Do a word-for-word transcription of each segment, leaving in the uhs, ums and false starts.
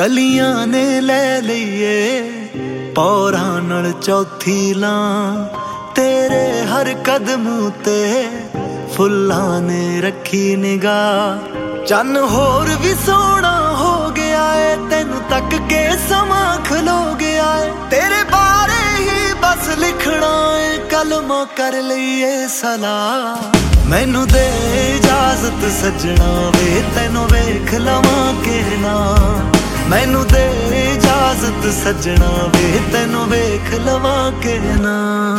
कलियां ने ले लईए पौरां नाल चौथी लां, तेरे हर कदम ते फुल्लां ने रखी निगाह। चन्न होर भी सोहना हो गया है, तैनू तक के समा खलो गया है। तेरे बारे ही बस लिखना है, कलमा कर लईए सलाह। मैनू दे इजाजत सजना वे, तैनू वेख लवां के ना। मैनू दे इजाजत सजना वे, तैनू वेख लवां के ना।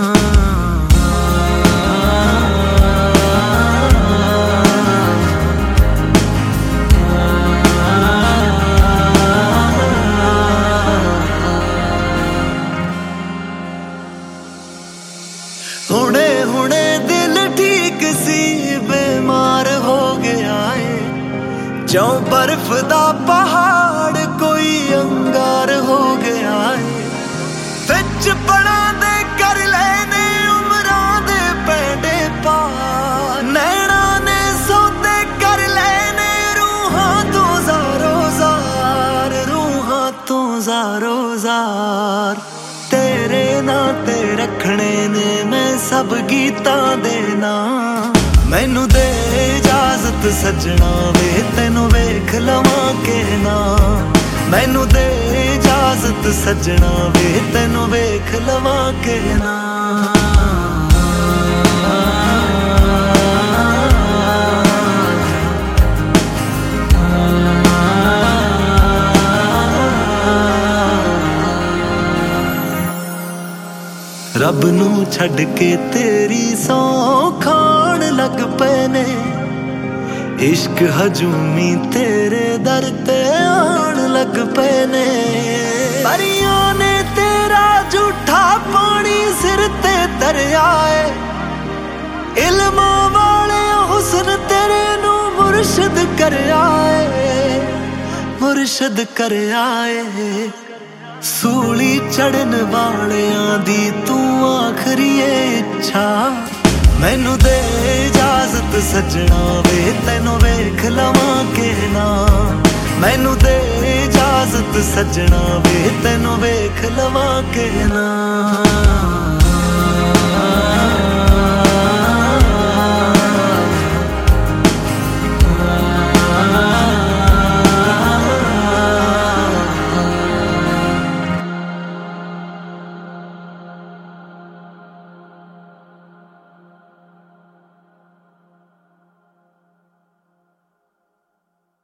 हुणे हुणे दिल ठीक सी बीमार हो गया है, जो बर्फ दा पहाड़ कोई अंगार हो गया है। विच पड़ा दे कर लेने उमरां दे पैंडे पार, नैना ने सौदे कर लेने रूहां तो ज़ारो ज़ार, रूहां तो ज़ारो ज़ार। तेरे नाते रखने ने मैं सब गीतां दे नां। मैनू दे इजाजत सजना वे, तैनू वेख लवां के ना। मैनू दे इजाजत सजना वे, तैनू वेख लवां के ना। रब नू छड़ के तेरी सौ खान लग पे ने, इश्क हजूमी तेरे दर ते आन लग पे ने। परियां ने तेरा झूठा पानी सिर ते दरिया है, इल्मां वाले हुस्न तेरे नू मुर्शद कर आए, मुर्शद कर आए। सूली चढ़न वालियां दी तू आखरी इच्छा। मैनू दे इजाजत सजना वे, तैनू वेख लवां के ना। मैनू दे इजाजत सजना वे, तैनू वेख लवां के ना।